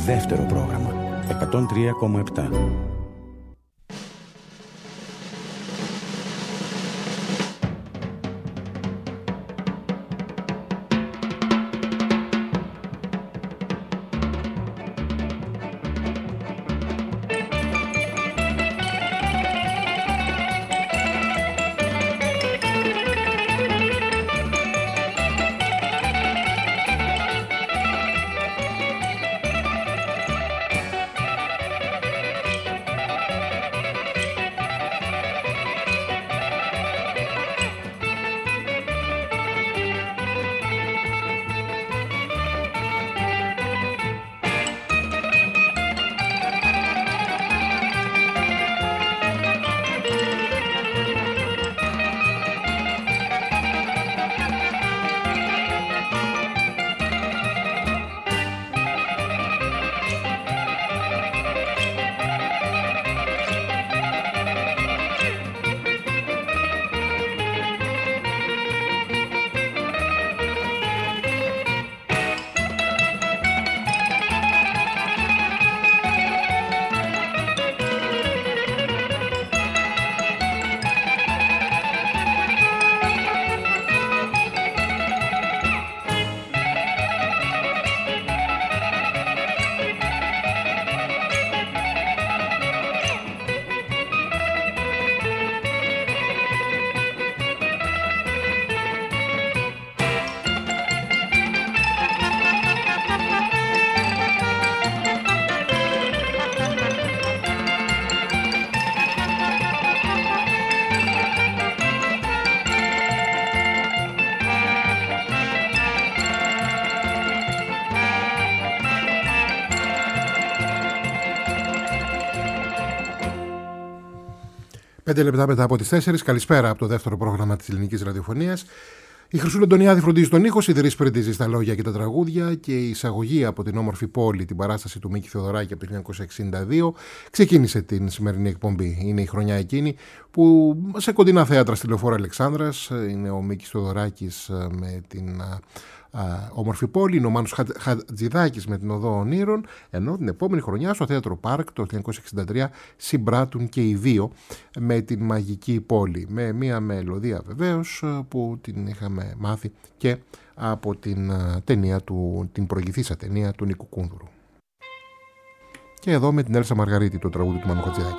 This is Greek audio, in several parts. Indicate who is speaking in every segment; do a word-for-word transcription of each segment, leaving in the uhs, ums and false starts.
Speaker 1: δεύτερο πρόγραμμα εκατόν τρία κόμμα επτά.
Speaker 2: Πέντε λεπτά μετά από τις τέσσερις, καλησπέρα από το δεύτερο πρόγραμμα της ελληνικής ραδιοφωνίας. Η Χρυσούλα Αντωνιάδη φροντίζει τον ήχο, Σιδηρής Πρίτιζη στα λόγια και τα τραγούδια και η εισαγωγή από την όμορφη πόλη, την παράσταση του Μίκη Θεοδωράκη από το χίλια εννιακόσια εξήντα δύο, ξεκίνησε την σημερινή εκπομπή. Είναι η χρονιά εκείνη που σε κοντινά θέατρα στη Λεωφόρο Αλεξάνδρας είναι ο Μίκης Θεοδωράκης με την όμορφη πόλη, είναι ο Μάνος Χατζηδάκης με την Οδό Ονείρων, ενώ την επόμενη χρονιά στο Θέατρο Πάρκ το χίλια εννιακόσια εξήντα τρία συμπράττουν και οι δύο με την Μαγική Πόλη, με μια μελωδία βεβαίως που την είχαμε μάθει και από την ταινία του, την προηγηθήσα ταινία του Νίκου Κούνδουρου. Και εδώ με την Έλσα Μαργαρίτη το τραγούδι του Μάνου Χατζηδάκη.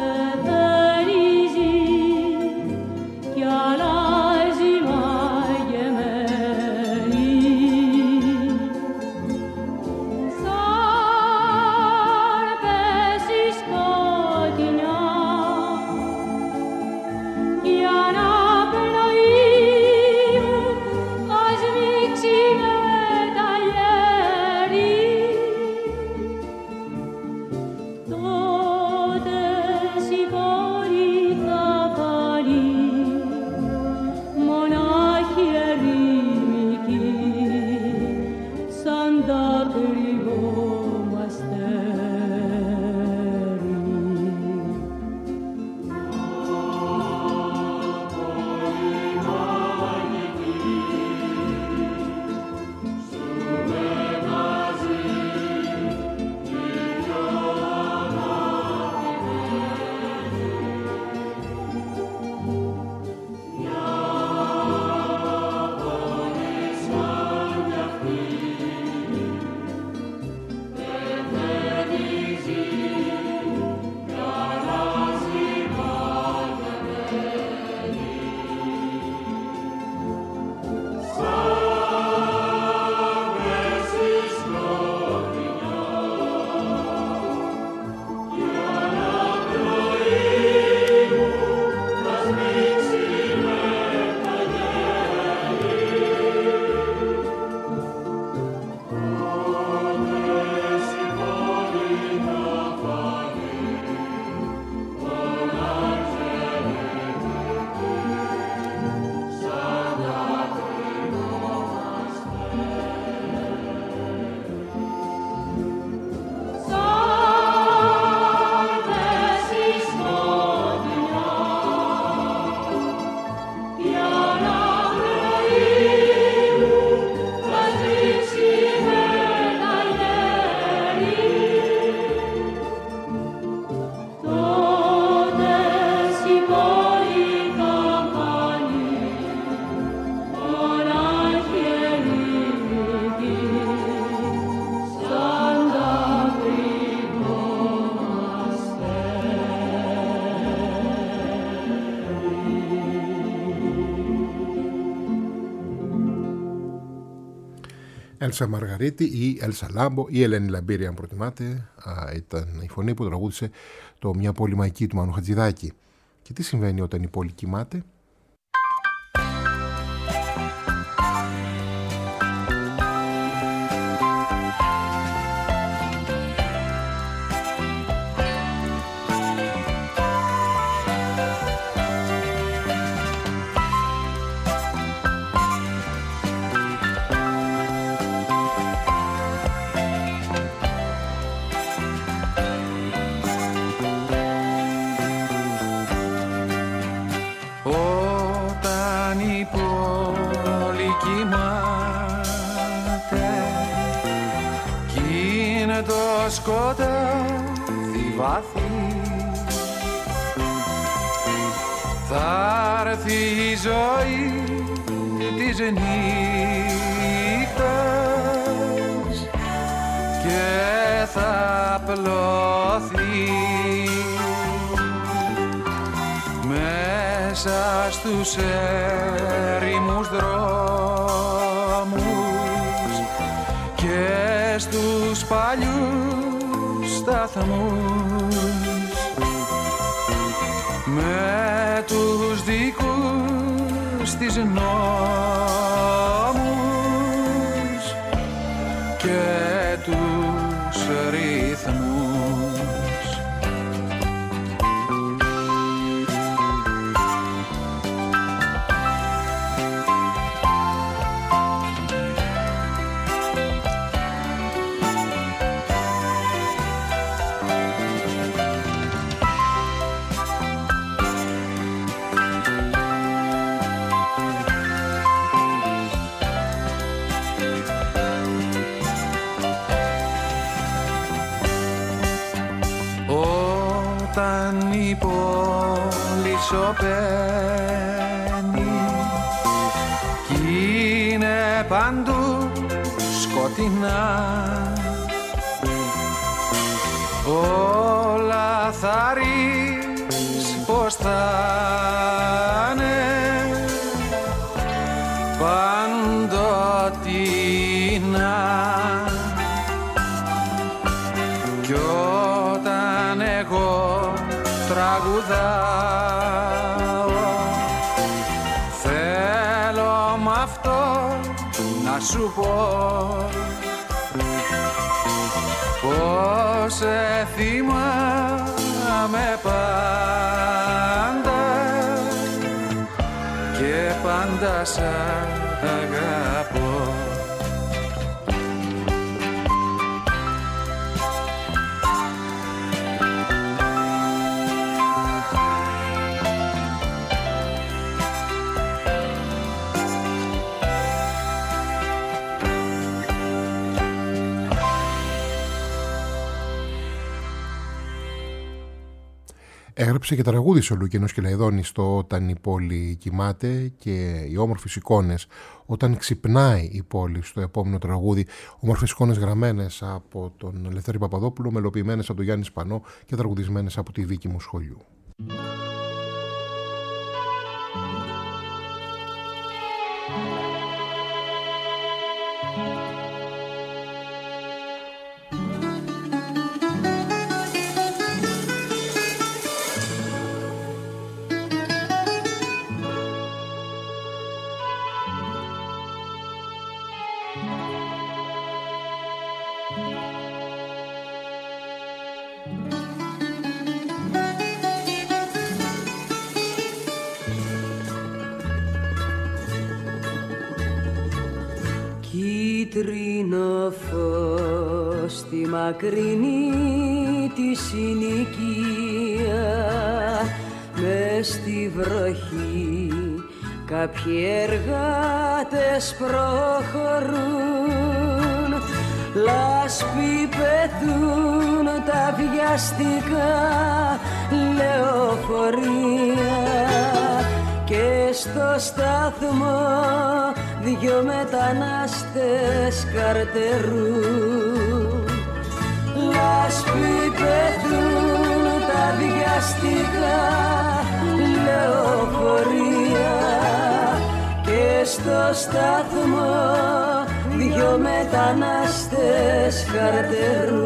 Speaker 3: Κι αλλάζει μαγική.
Speaker 2: Έλσα Μαργαρίτη ή Έλσα Λάμπο ή Ελένη Λαμπύρη, αν προτιμάτε, α, ήταν η φωνή που τραγούδισε το «Μια πόλη μαϊκή» του Μάνου Χατζηδάκη. Και τι συμβαίνει όταν η πόλη κοιμάται?
Speaker 3: Σκοτάδι βαθύ, θα έρθει η ζωή της νύχτας και θα πλωθεί μέσα στους έρημους δρόμους και στους παλιούς σταθμούς, με τους δικούς της νόμους και τους ρυθμούς. Όταν η πόλη σωπαίνει κι είναι παντού σκοτεινά, όλα θα ρεις πως θα είναι παντοτινά. Κι όταν εγώ τραγουδάω, θέλω μ' αυτό να σου πω πως σε θυμάμαι πάντα και πάντα σ' αγαπώ.
Speaker 2: Έγραψε και τραγούδισε ο Λουκένος Κελαϊδόνης στο «Όταν η πόλη κοιμάται» και οι όμορφες εικόνες «Όταν ξυπνάει η πόλη» στο επόμενο τραγούδι. Όμορφες εικόνες γραμμένες από τον Ελευθέρη Παπαδόπουλο, μελοποιημένες από τον Γιάννη Σπανό και τραγουδισμένες από τη Βίκη Μουσχολιού.
Speaker 4: Κίτρινο φως στη μακρινή τη συνοικία, μες στη βροχή κάποιοι εργάτες προχωρούν, λάσπη πετούν τα βιαστικά λεωφορεία και στο σταθμό δυο μετανάστες καρτερούν. Λάσπη πετούν τα βιαστικά λεωφορεία και στο σταθμό δυο μετανάστες χαρτερού.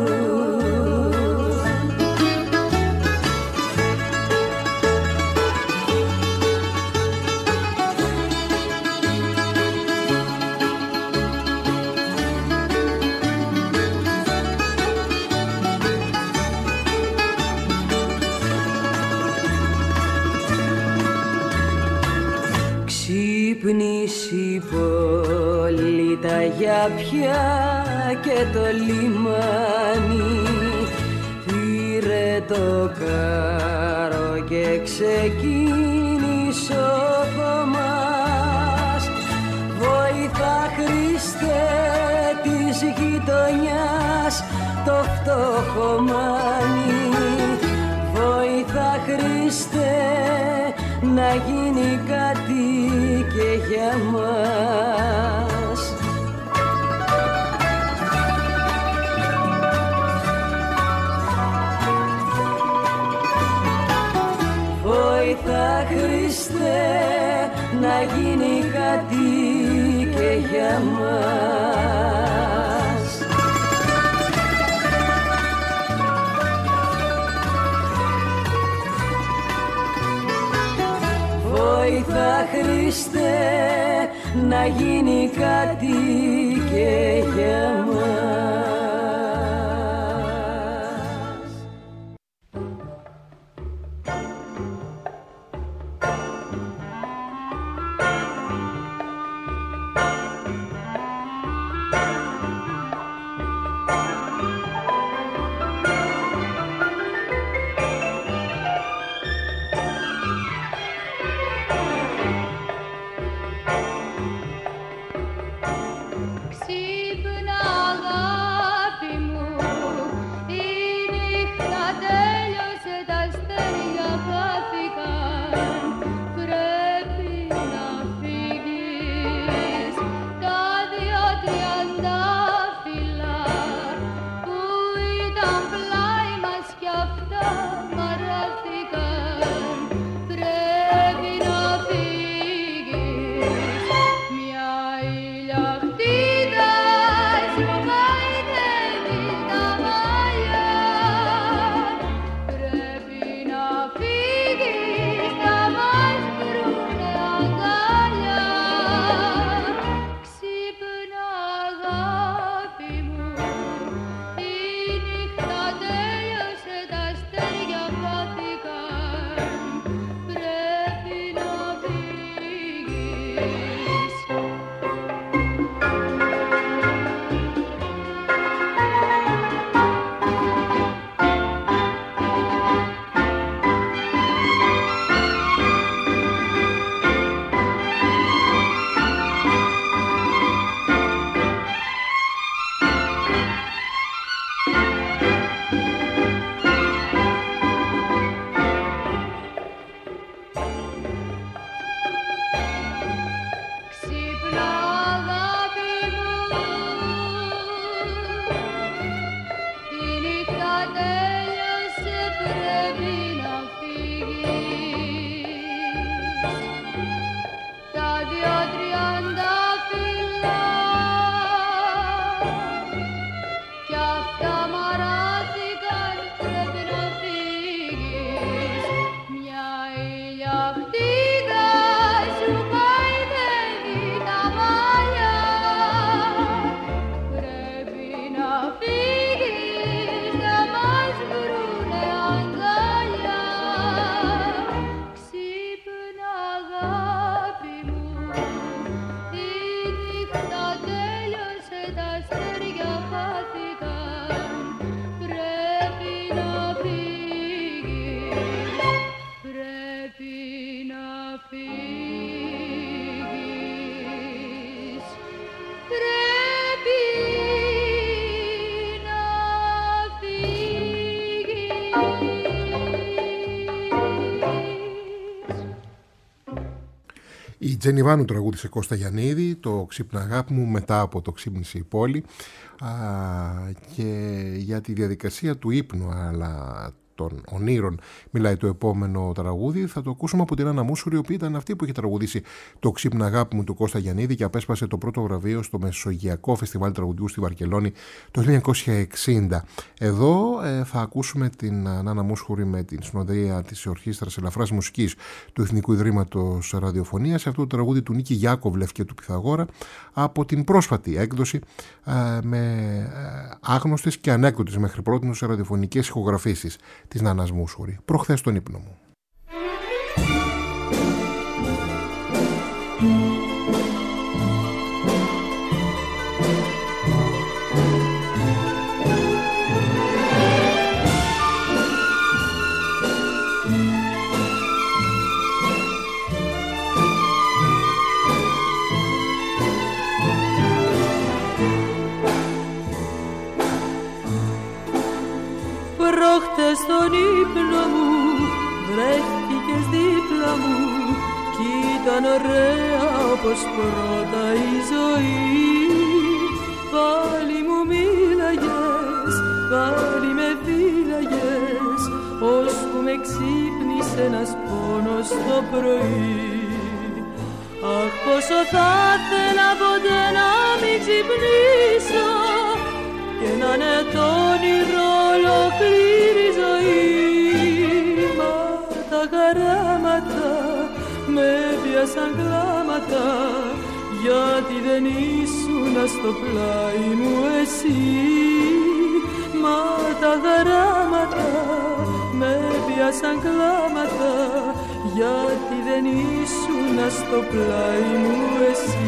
Speaker 4: Ξύπνησε η πόλη τα γιάπια και το λιμάνι, πήρε το κάρο και ξεκίνησε ο Θωμάς. Βοήθα Χριστέ της γειτονιάς το φτωχομάνι, βοήθα Χριστέ να γίνει κάτι και για μας. Βοήθα Χριστέ να γίνει κάτι και για μας. Βοήθα Χριστέ να γίνει κάτι και για μας.
Speaker 2: Η Τζενιβάνου τραγούδισε Κώστα Γιαννίδη, το «Ξύπνα αγάπη μου», μετά από το «Ξύπνησε η πόλη», α, και για τη διαδικασία του ύπνου, αλλά των ονείρων μιλάει το επόμενο τραγούδι. Θα το ακούσουμε από την Άννα Μούσχουρη, η οποία ήταν αυτή που είχε τραγουδήσει το «Ξύπνα αγάπη μου» του Κώστα Γιαννίδη και απέσπασε το πρώτο βραβείο στο Μεσογειακό Φεστιβάλ Τραγουδιού στη Βαρκελόνη το χίλια εννιακόσια εξήντα. Εδώ ε, θα ακούσουμε την Άννα Μούσχουρη με την συνοδεία της Ορχήστρας Ελαφράς Μουσικής του Εθνικού Ιδρύματος Ραδιοφωνίας σε αυτό το τραγούδι του Νίκη Γιάκοβλεφ και του Πυθαγόρα από την πρόσφατη έκδοση ε, με ε, άγνωστες και ανέκδοτες μέχρι πρότινος ραδιοφωνικές ηχογραφήσεις της Νάνας Μούσχουρη. Προχθές στον ύπνο μου.
Speaker 4: Προχτές στον ύπνο μου βρέθηκες δίπλα μου κι ήταν ωραία όπως πρώτα η ζωή. Πάλι μου μίλαγες, πάλι με φύλαγες, ώσπου με ξύπνησε ένας πόνος το πρωί. Αχ, πόσο θα ήθελα ποτέ να μην ξυπνήσω και να είναι το όνειρο ολόκληρη ζωή. Μα τα χαράματα με πιάσαν κλάματα, γιατί δεν ήσουν στο πλάι μου εσύ. Μα τα χαράματα με πιάσαν κλάματα, γιατί δεν ήσουν στο πλάι μου εσύ.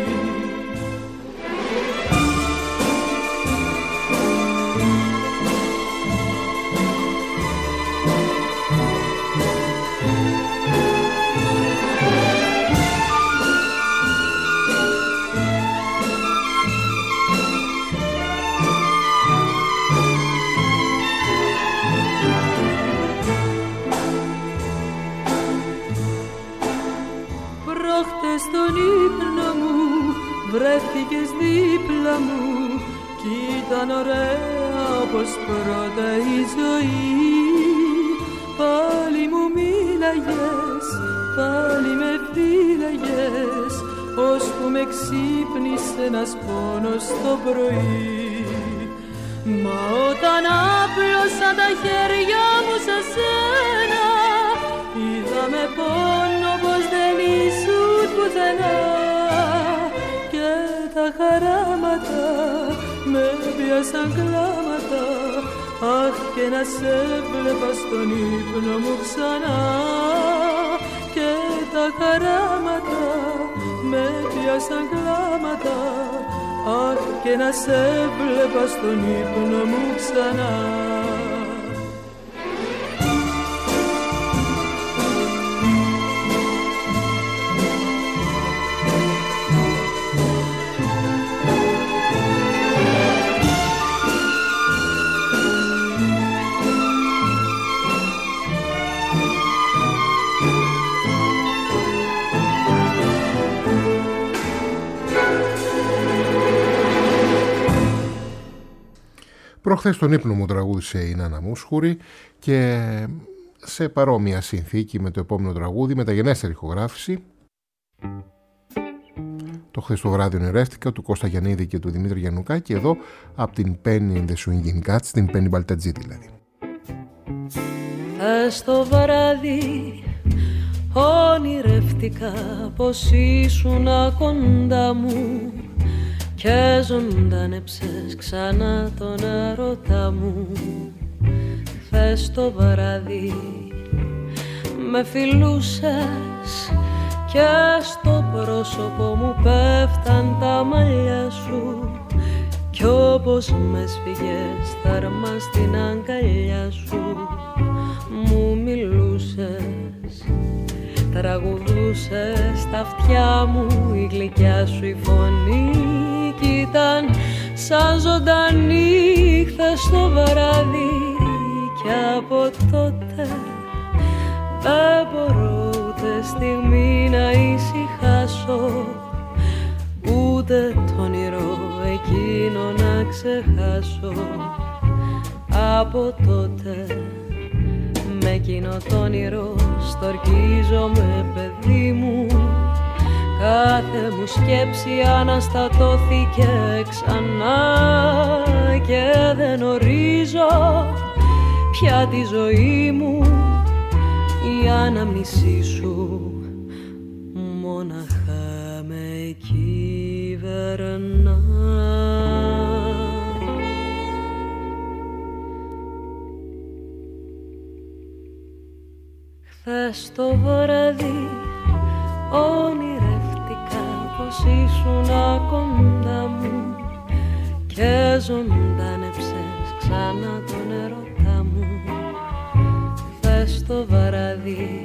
Speaker 4: Στον ύπνο μου βρέθηκες δίπλα μου κι ήταν ωραία όπως πρώτα η ζωή. Πάλι μου μίλαγες, πάλι με φύλαγες, ώσπου με ξύπνησε ένας πόνος το πρωί. Μα όταν άπλωσα τα χέρια μου σε σένα, είδα με πόνο πως δεν ήσουν πουθενά και τα χαράματα με πιάσαν κλάματα. Αχ, και να σε βλέπα στον ύπνο μου ξανά και τα χαράματα με πιάσαν κλάματα. Αχ, και να σε βλέπα στον ύπνο μου ξανά.
Speaker 2: Προχθές στον ύπνο μου τραγούδισε η Νάνα Μούσχουρη και σε παρόμοια συνθήκη με το επόμενο τραγούδι, μεταγενέστερη ηχογράφηση. Το χθες το βράδυ ονειρεύτηκα του Κώστα Γιαννίδη και του Δημήτρη Γιαννουκά και εδώ από την Penny and the Swinging Cats, την Penny Μπαλτατζή δηλαδή.
Speaker 4: Χθες το βράδυ ονειρεύτηκα πως ήσουν κοντά μου και ζωντανέψες ξανά τον έρωτα μου. Χθες το βράδυ με φιλούσες και στο πρόσωπο μου πέφταν τα μαλλιά σου κι όπως με σφίγες θερμά στην αγκαλιά σου μου μιλούσες, τραγουδούσες στα αυτιά μου, η γλυκιά σου η φωνή κι ήταν σαν ζωντανή χθες το βράδυ κι από τότε δεν μπορώ ούτε στιγμή να ησυχάσω, ούτε το όνειρο εκείνο να ξεχάσω. Από τότε εκείνο το όνειρο στορκίζομαι, παιδί μου. Κάθε μου σκέψη αναστατώθηκε ξανά και δεν ορίζω πια τη ζωή μου. Η αναμνησή σου μόναχα με κυβερνά. Χθες το βράδυ ονειρεύτηκα πως ήσουν κοντά μου και ζωντάνεψες ξανά τον ερώτα μου. Χθες το βράδυ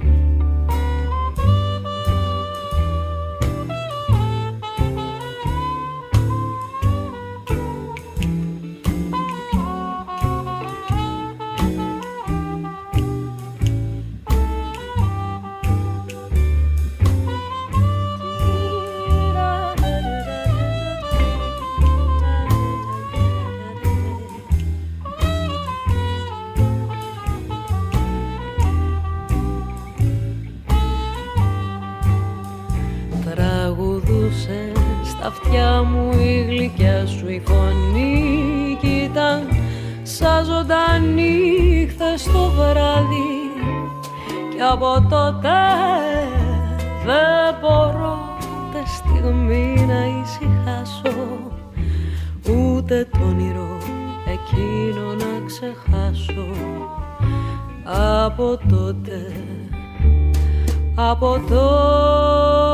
Speaker 4: στα αυτιά μου η γλυκιά σου η φωνή κι ήταν σαν ζωντανή χθες το βράδυ κι από τότε δεν μπορώ ούτε στιγμή να ησυχάσω ούτε το όνειρο εκείνο να ξεχάσω. Από τότε, από τότε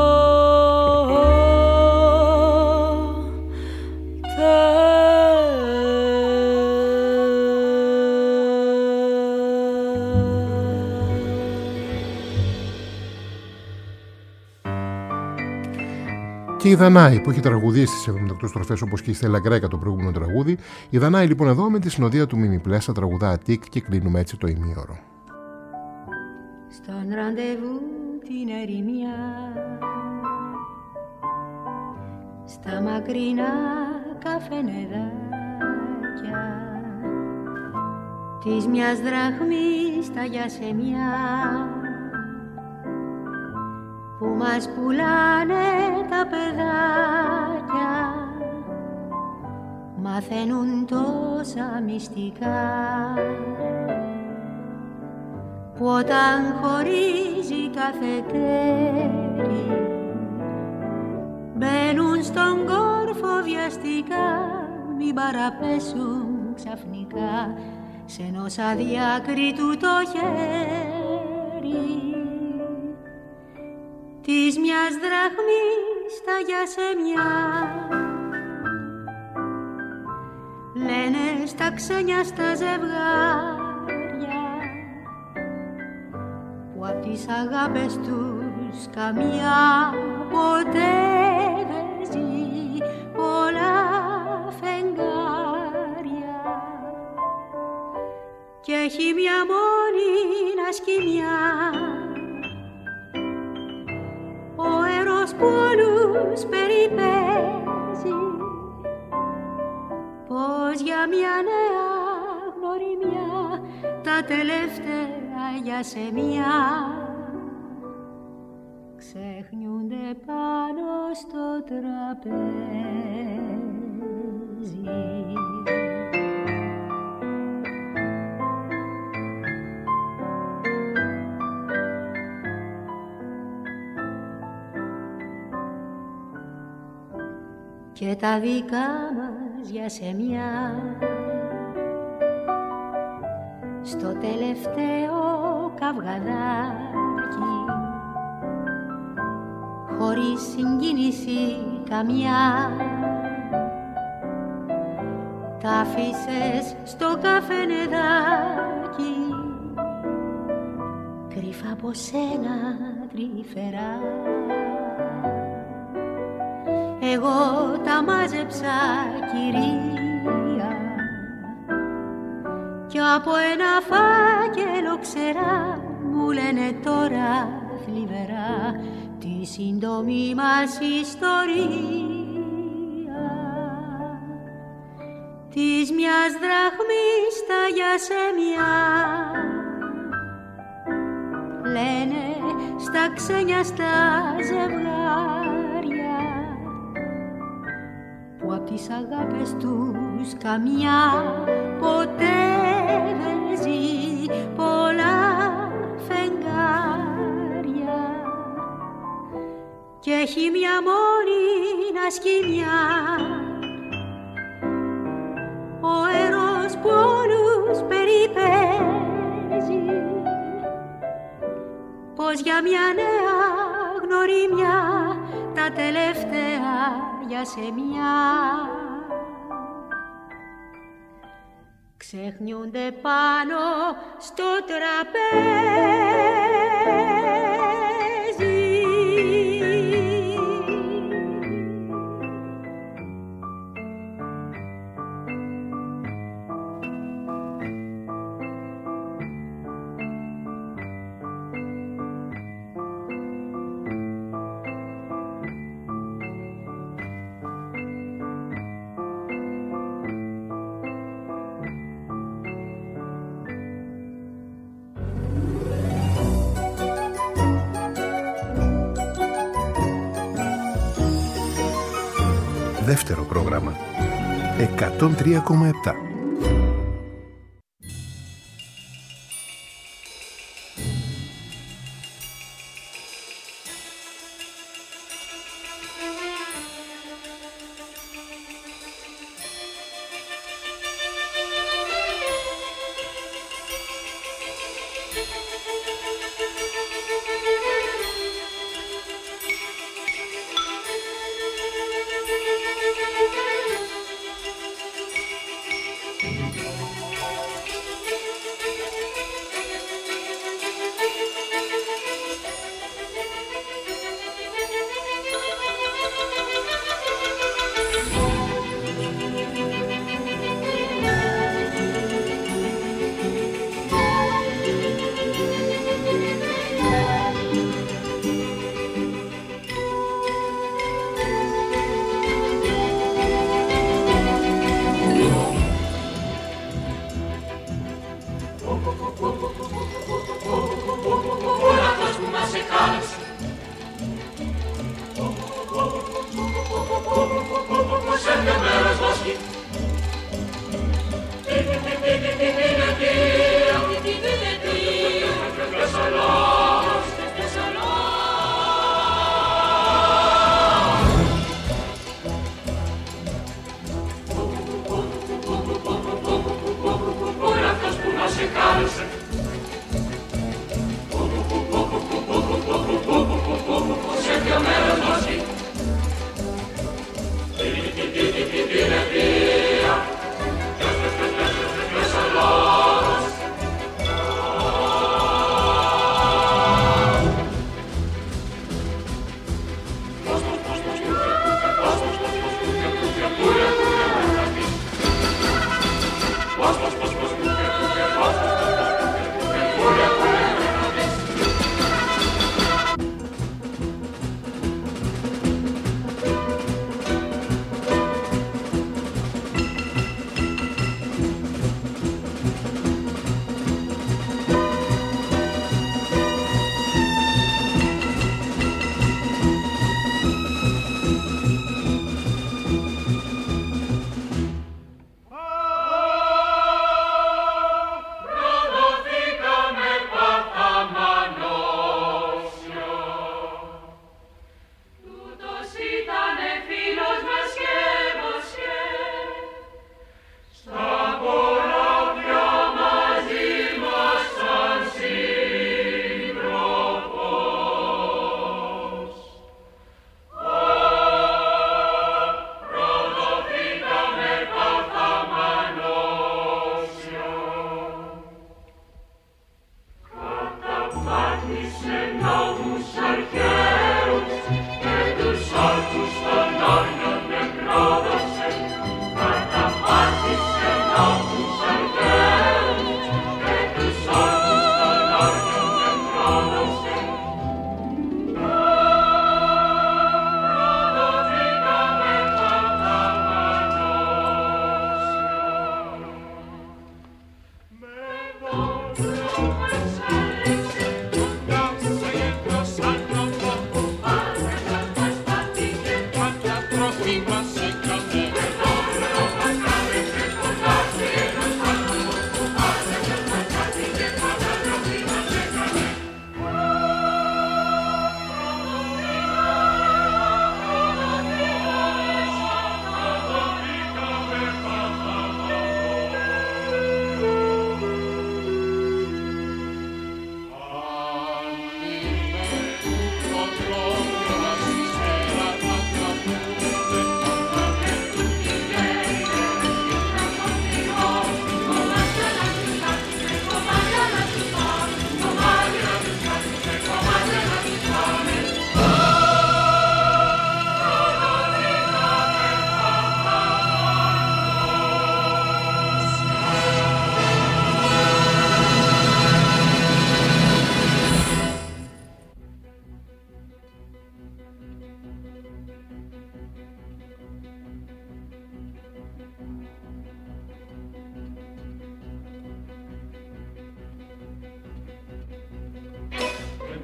Speaker 2: και η Δανάη που έχει τραγουδήσει στις εβδομήντα οκτώ στροφές όπως και η Στέλλα Γκρέκα το προηγούμενο τραγούδι. Η Δανάη λοιπόν εδώ με τη συνοδεία του Μίμη Πλέσσα τραγουδά Αττικ και κλείνουμε έτσι το ημίωρο.
Speaker 5: Στον ραντεβού την ερημιά στα μακρινά καφενεδάκια της μιας δραχμής τα γιασεμιά που μας πουλάνε τα παιδάκια μαθαίνουν τόσα μυστικά που όταν χωρίζει κάθε τέρι μπαίνουν στον κόρφο βιαστικά μην παραπέσουν ξαφνικά σε ενός αδιάκριτου το χέρι της μιας δραχμής τα γιασεμιά. Λένε στα ξένια στα ζευγάρια που απ' τις αγάπες τους καμιά ποτέ δεν ζει πολλά φεγγάρια κι έχει μια μόνη σκηνιά ο έρος που όλους περιπέζει πως για μια νέα γνωριμιά τα τελευταία γιασεμιά ξεχνιούνται πάνω στο τραπέζι. Και τα δικά μας γιασεμιά στο τελευταίο καυγαδάκι χωρίς συγκίνηση καμιά τα άφησες στο καφενεδάκι κρύφα από σένα τρυφερά. Εγώ τα μάζεψα κυρία κι από ένα φάκελο ξερά μου λένε τώρα θλιβερά τη σύντομη μας ιστορία της μιας δραχμής τα γιασεμιά στα ξένιαστα ζευγάρια που απ' τις αγάπες τους καμιά ποτέ δεν ζει πολλά φεγγάρια κι έχει μια μόνη σκηνιά ο έρος που όλους περιπέζει πως για μια νέα γνωριμιά τα τελευταία για σε μια ξεχνιούνται πάνω στο τραπέζι.
Speaker 6: Δεύτερο πρόγραμμα εκατόν τρία κόμμα επτά.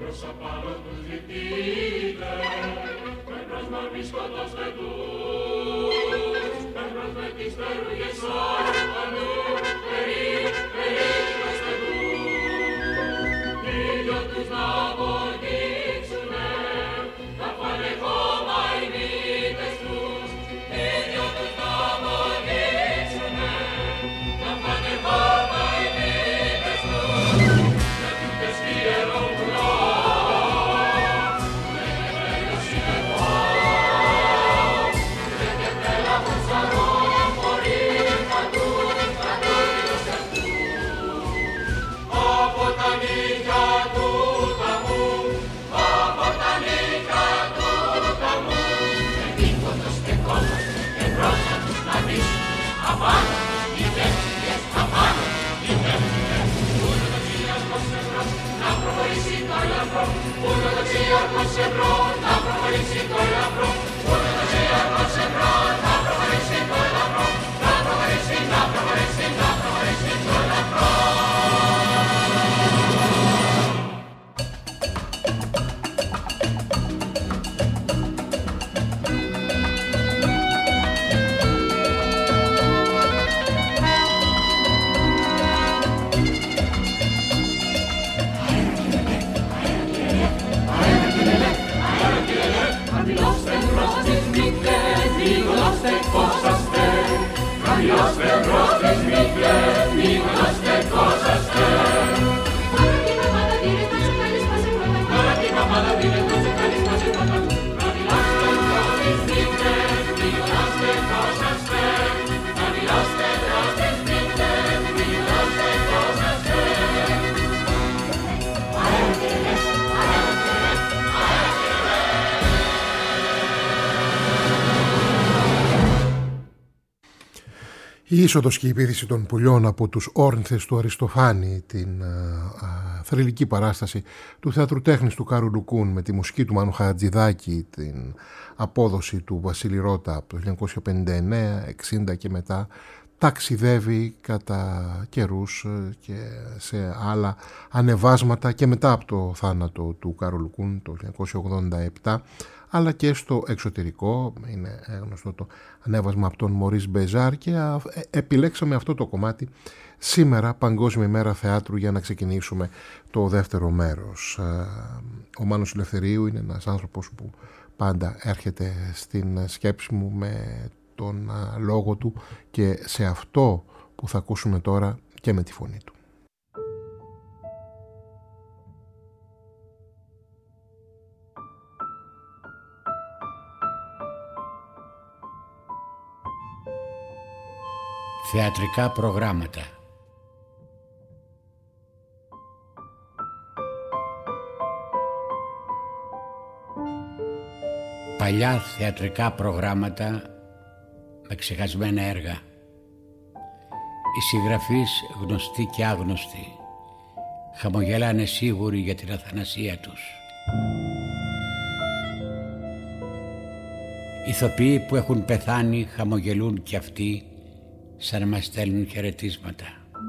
Speaker 2: Η είσοδος και η επίθεση των πουλιών από τους όρνηθες του Αριστοφάνη, την α, α, θρυλική παράσταση του Θεάτρου Τέχνης του Κάρου Λουκούν με τη μουσική του Μάνου Χατζηδάκη, την απόδοση του Βασίλη Ρώτα από το χίλια εννιακόσια πενήντα εννέα εξήντα και μετά, ταξιδεύει κατά καιρούς και σε άλλα ανεβάσματα και μετά από το θάνατο του Κάρου Λουκούν το χίλια εννιακόσια ογδόντα επτά, αλλά και στο εξωτερικό. Είναι γνωστό το ανέβασμα από τον Μωρίς Μπεζάρ και επιλέξαμε αυτό το κομμάτι σήμερα, Παγκόσμια ημέρα θεάτρου, για να ξεκινήσουμε το δεύτερο μέρος. Ο Μάνος Ελευθερίου είναι ένας άνθρωπος που πάντα έρχεται στην σκέψη μου με τον λόγο του και σε αυτό που θα ακούσουμε τώρα και με τη φωνή του.
Speaker 7: Θεατρικά προγράμματα. Παλιά θεατρικά προγράμματα με ξεχασμένα έργα. Οι συγγραφείς, γνωστοί και άγνωστοι, χαμογελάνε σίγουροι για την αθανασία τους. Ηθοποιοί που έχουν πεθάνει χαμογελούν κι αυτοί, σαν να μας στέλνουν χαιρετίσματα.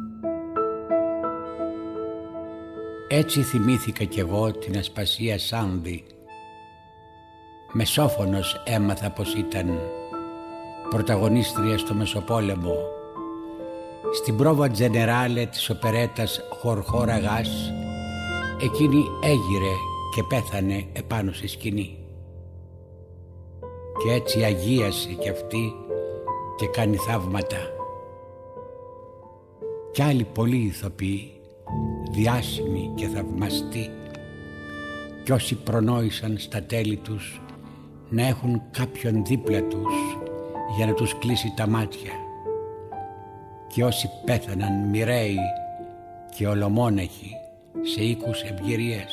Speaker 7: Έτσι θυμήθηκα κι εγώ την Ασπασία Σάνδη. Μεσόφωνος έμαθα πως ήταν, πρωταγωνίστρια στο Μεσοπόλεμο. Στην πρόβα τζενεράλε της οπερέτας Χορχόρα Γάς, εκείνη έγειρε και πέθανε επάνω στη σκηνή. Και έτσι αγίασε κι αυτή και κάνει θαύματα. Κι άλλοι πολλοί ηθοποιοί, διάσημοι και θαυμαστοί, κι όσοι προνόησαν στα τέλη τους να έχουν κάποιον δίπλα τους για να τους κλείσει τα μάτια, και όσοι πέθαναν μοιραίοι και ολομόναχοι σε οίκους ευγυρίες.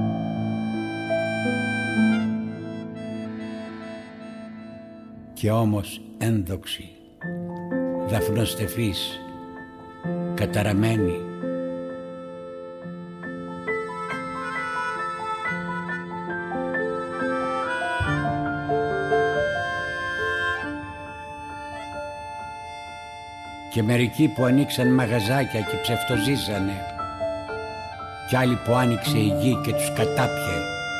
Speaker 7: Και όμως ένδοξοι, δαφνοστεφείς, καταραμένοι, και μερικοί που ανοίξαν μαγαζάκια και ψευτοζήσανε κι άλλοι που άνοιξε η γη και τους κατάπιε.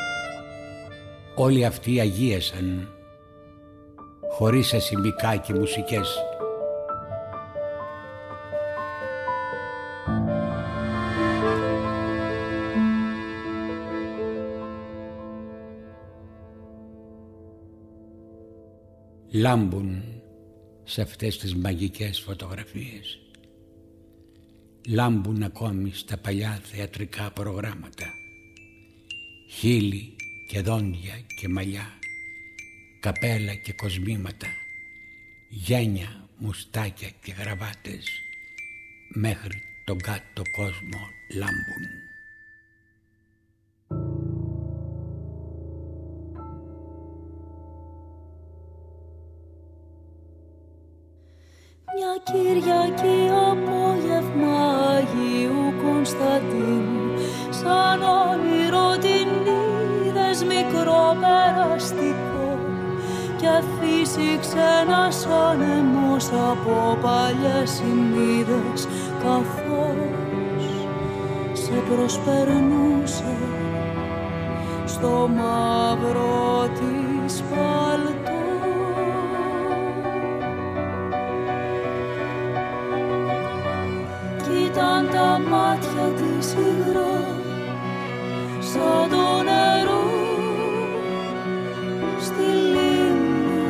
Speaker 7: Όλοι αυτοί αγίασαν, χωρίς ασημικά και μουσικές. Λάμπουν σε αυτές τις μαγικές φωτογραφίες. Λάμπουν ακόμη στα παλιά θεατρικά προγράμματα. Χείλη και δόντια και μαλλιά, καπέλα και κοσμήματα, γένια, μουστάκια και γραβάτες, μέχρι τον κάτω κόσμο λάμπουν.
Speaker 4: Μια Κυριακή απόγευμα Αγίου Κωνσταντίνου, σαν όνειρο την είδες μικρό περαστικό, και φύσηξε ένας άνεμος από παλιές σημείδες, καθώς σε προσπερνούσε στο μαύρο της παλτό. Ήταν τα μάτια της υγρά σαν το νερό στη λίμνη,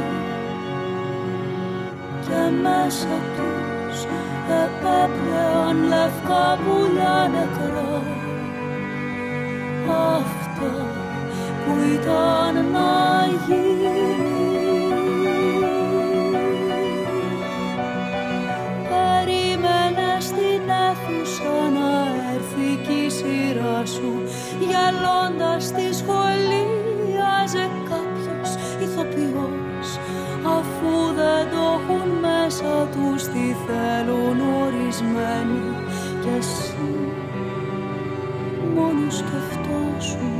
Speaker 4: και μέσα τους επέπλεαν λευκά πουλιά νεκρά, αυτά που ήταν να γίνει. Να έρθει κι η σειρά σου, γελώντας στη σχολίαζε κάποιος ηθοποιός, αφού δεν το έχουν μέσα τους τι θέλουν ορισμένοι, κι εσύ μόνο σκεφτόσου,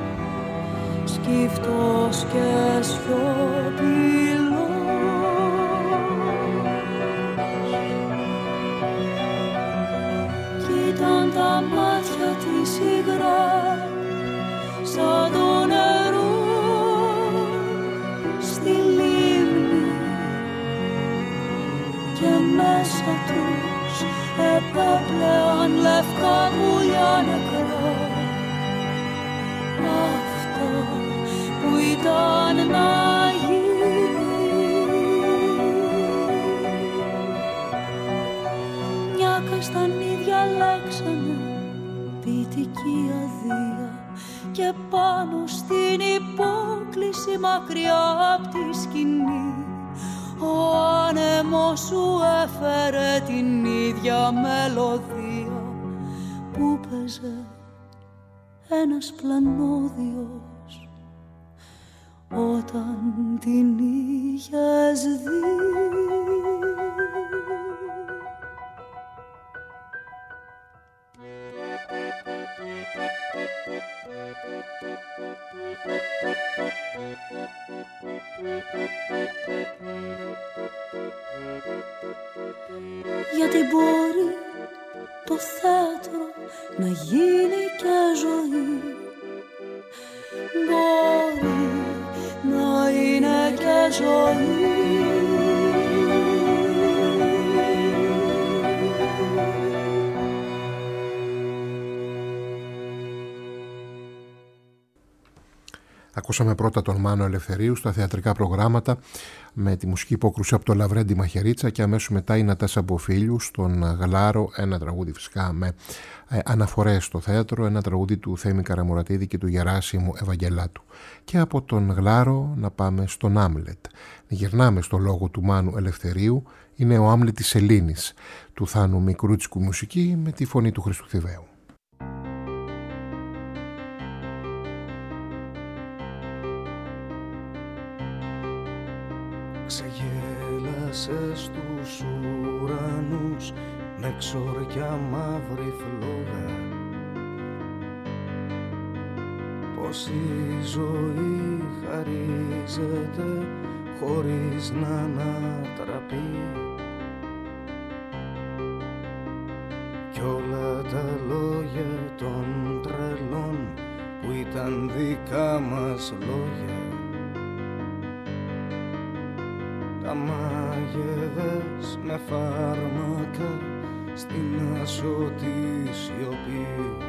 Speaker 4: σκύφτος και σιωπηλός. Ήταν τα μάτια της υγρά σαν το νερό στη λίμνη, και μέσα τους επέπλεαν λευκά πουλιά νεκρά, αυτά που ήταν να γίνει. Μια καστανίδια λέξανε ποιητική αδεία, και πάνω στην υπόκληση μακριά απ' τη σκηνή ο άνεμος σου έφερε την ίδια μελωδία που παίζε ένας πλανόδιος όταν την είχες δει. Γιατί μπορεί το θέατρο να γίνει και ζωή, μπορεί να είναι και ζωή.
Speaker 2: Ακούσαμε πρώτα τον Μάνο Ελευθερίου στα θεατρικά προγράμματα με τη μουσική υπόκρουση από το Λαβρέντι Μαχαιρίτσα, και αμέσως μετά η Νατάσα Μποφίλιου στον Γλάρο, ένα τραγούδι φυσικά με ε, αναφορές στο θέατρο, ένα τραγούδι του Θέμη Καραμουρατίδη και του Γεράσιμου Ευαγγελάτου. Και από τον Γλάρο να πάμε στον Άμλετ. Γυρνάμε στο λόγο του Μάνου Ελευθερίου, είναι ο Άμλετ της Ελλήνης του Θάνου Μικρούτσικου μουσική με τη φωνή του Χριστού Θηβαίου.
Speaker 8: Ξεγέλασε στους ουρανούς με ξοριά μαύρη φλόγα, πως η ζωή χαρίζεται χωρίς να ανατραπεί, κι όλα τα λόγια των ήταν δικά μας λόγια. Τα μάγεδες με φάρμακα στην ασωτή σιωπή.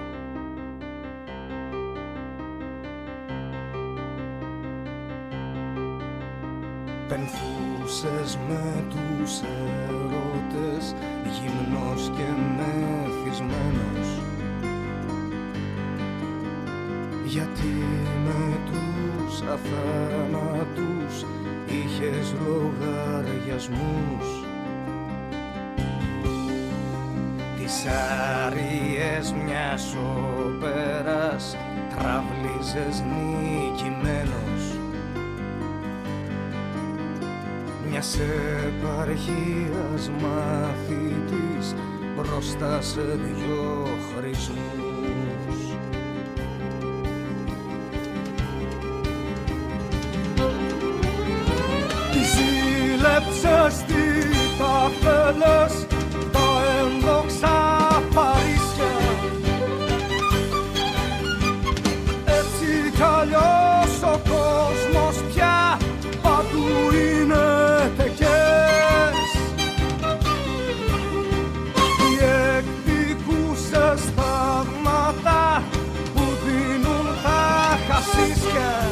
Speaker 8: Πενθούσες με τους ερωτές, γυμνός και μεθυσμένος. Γιατί με τους αθάνατους είχες λογαριασμούς. Τις άριες μιας όπερας τραβλίζες νικημένος. Μιας επαρχίας μαθητής μπροστά σε δυο χρησμούς. Ζήλεψες τι τα θέλες, τα ένδοξα Παρίσια. Έτσι κι αλλιώς ο κόσμος πια παντού είναι τεκές. Διεκδικούσες θαύματα που δίνουν τα χασίσια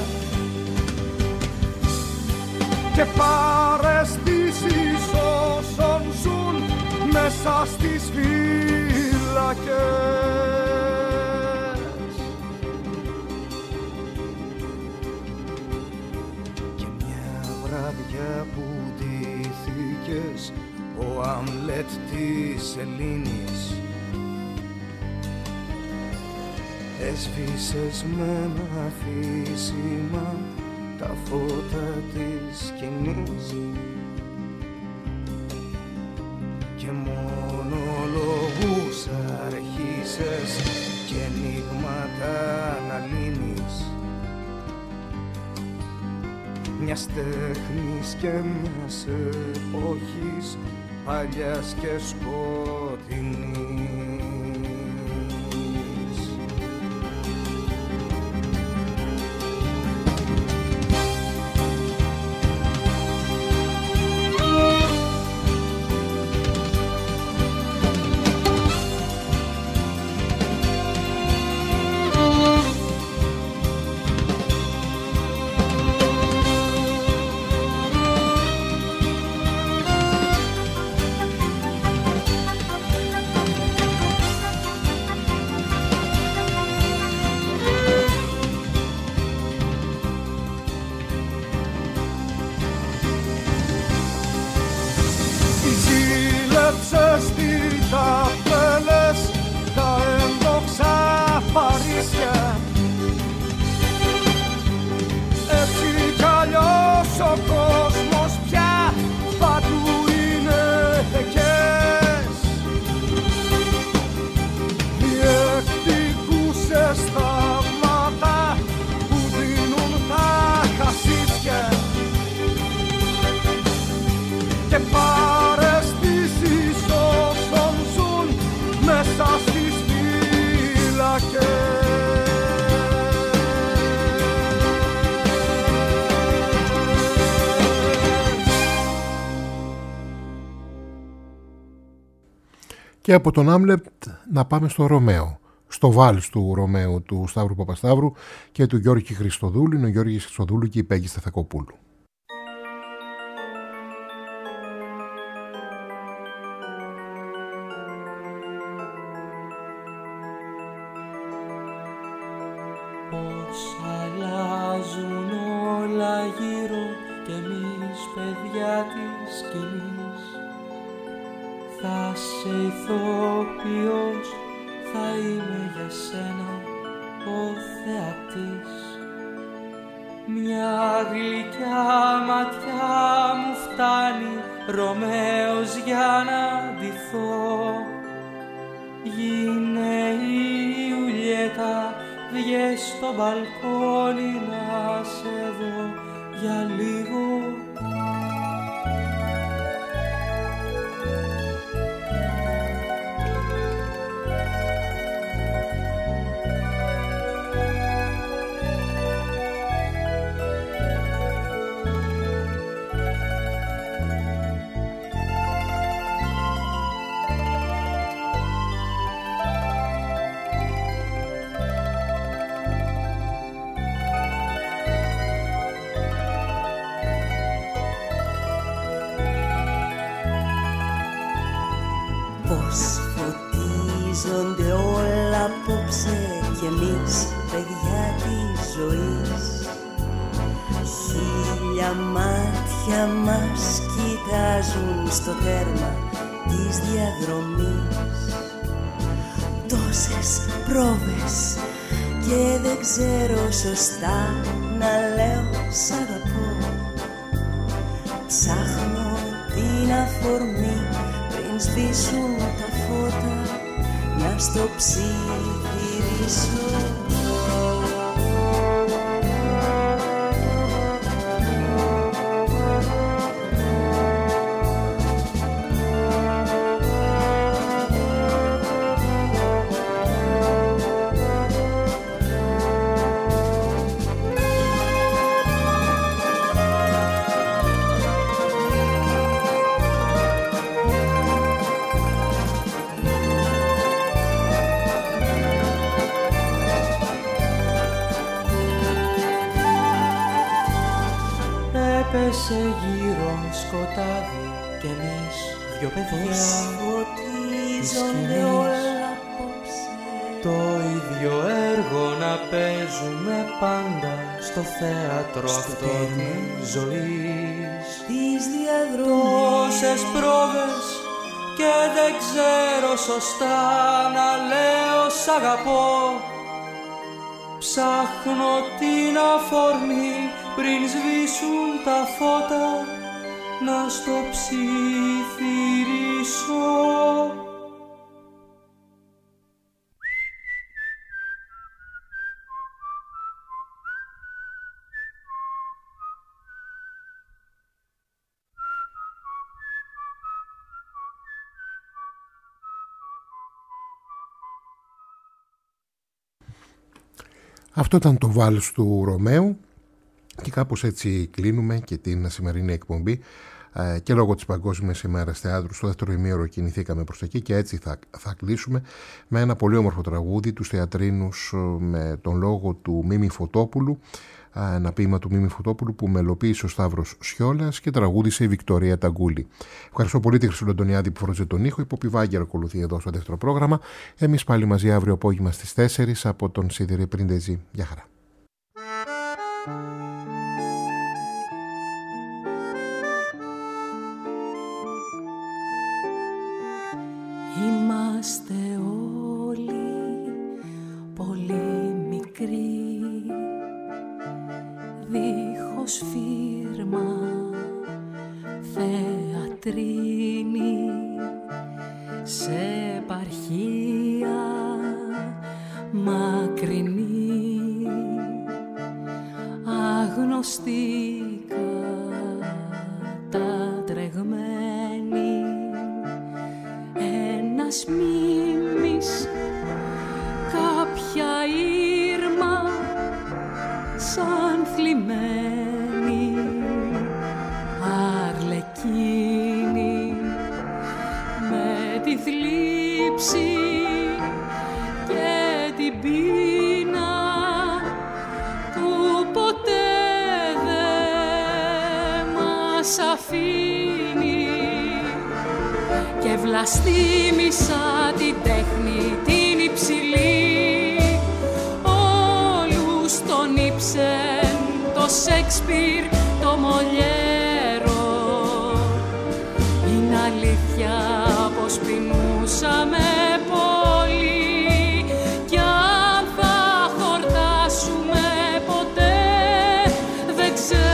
Speaker 8: και παραισθήσεις όσων ζουν μέσα στις φύλακες. Και μια βράδια που ντύθηκες ο Αμλέτ της Ελλήνης, έσβησες με ένα αφήσιμα τα φώτα της σκηνής και μονολογούς αρχίσες και ενίγματα να λύνεις. Μιας τέχνης και μιας εποχής παλιάς και σκοτεινής.
Speaker 2: Και από τον Άμλετ να πάμε στο Ρωμαίο, στο βάλς του Ρωμαίου του Σταύρου Παπασταύρου και του Γιώργη Χριστοδούλου. Είναι ο Γιώργης Χριστοδούλου και η Πέγγι Σταθακοπούλου.
Speaker 9: Πώς αλλάζουν όλα γύρω κι εμείς παιδιά της σκηνής. Θα σε ηθοποιός, θα είμαι για σένα ο θεατής. Μια γλυκιά ματιά μου φτάνει, Ρωμαίος, για να ντυθώ. Γίνε η Ιουλιέτα, βγες στο μπαλκόνι να σε δω για λίγο.
Speaker 4: εμείς παιδιά της ζωής. Χίλια μάτια μας κοιτάζουν στο τέρμα της διαδρομής. Τόσες πρόβες και δεν ξέρω σωστά να λέω σ' αγαπώ. Ψάχνω την αφορμή πριν σβήσουν τα φώτα να στο ψιθυρίσω.
Speaker 9: Έπεσε γύρω σκοτάδι κι εμείς δυο παιδιά
Speaker 4: φωτίζονται όλα απόψε.
Speaker 9: Το ίδιο έργο να παίζουμε πάντα στο θέατρο στο αυτό της ζωής.
Speaker 4: Της διαδρομής.
Speaker 9: Τόσες πρόβες και δεν ξέρω σωστά να λέω σ' αγαπώ. Ψάχνω την αφορμή πριν σβήσουν τα φώτα να στο ψιθυρίσω.
Speaker 2: Αυτό ήταν το βάλς του Ρωμαίου και κάπως έτσι κλείνουμε και την σημερινή εκπομπή και λόγω της Παγκόσμιας ημέρας θεάτρου στο δεύτερο ημίωρο κινηθήκαμε προς εκεί και έτσι θα, θα κλείσουμε με ένα πολύ όμορφο τραγούδι τους θεατρίνους με τον λόγο του Μίμη Φωτόπουλου, ένα ποίημα του Μίμη Φωτόπουλου που μελοποίησε ο Σταύρος Σιόλας και τραγούδισε η Βικτωρία Ταγκούλη. Ευχαριστώ πολύ τη Χρυσούλα Αντωνιάδη που φρόντιζε τον ήχο. Η Πόπη Βάγκερ ακολουθεί εδώ στο δεύτερο πρόγραμμα. Εμείς πάλι μαζί αύριο απόγευμα στις τέσσερις από τον Σίδηρη Πριντεζή. Γεια χαρά.
Speaker 4: Είμαστε όλοι πολύ μικροί, δίχως φίρμα, θεατρίνοι, σε επαρχία μακρινή, άγνωστοι κατατρεγμένοι, ένας μίμης, κάποια ήρμα σαν θλιμμένη αρλεκίνη με τη θλίψη και την πείνα που ποτέ δεν μας αφήνει και βλαστήμισα την τέχνη την υψηλή, όλους τον Ήψεν, το Σέξπιρ, το Μολιέρο. Είναι αλήθεια πως πεινούσαμε πολύ κι αν θα χορτάσουμε ποτέ δεν ξέρω.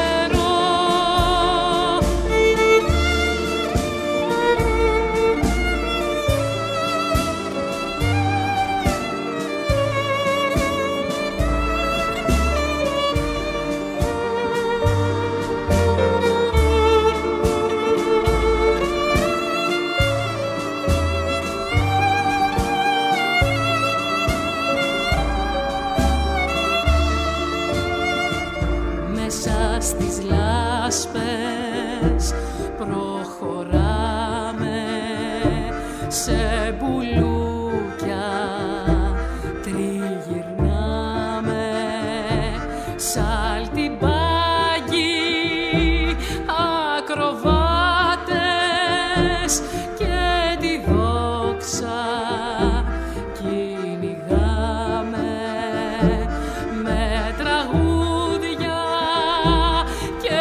Speaker 4: Στις λάσπες προχωράμε σε μπουλούκια, τριγυρνάμε σαλτιμπάγι, ακροβάτες και τη δόξα κυνηγάμε.
Speaker 10: με τραγούδια και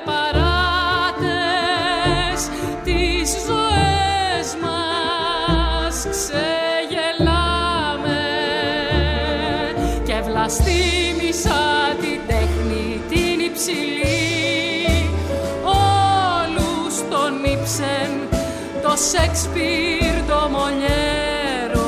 Speaker 10: παράτες τις ζωές μας ξεγελάμε και βλαστήμισα την τέχνη την υψηλή, όλους τον Ήψεν, το Σέξπιρ, το Μολιέρο.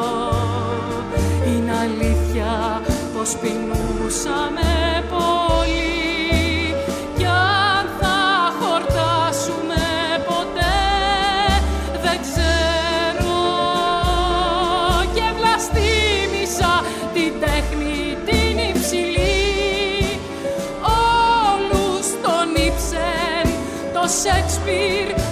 Speaker 10: Είναι αλήθεια πως πεινούσαμε πολύ κι αν θα χορτάσουμε ποτέ δεν ξέρω, και βλαστήμισα την τέχνη την υψηλή, όλους τον Ήψεν, το Σέξπιρ,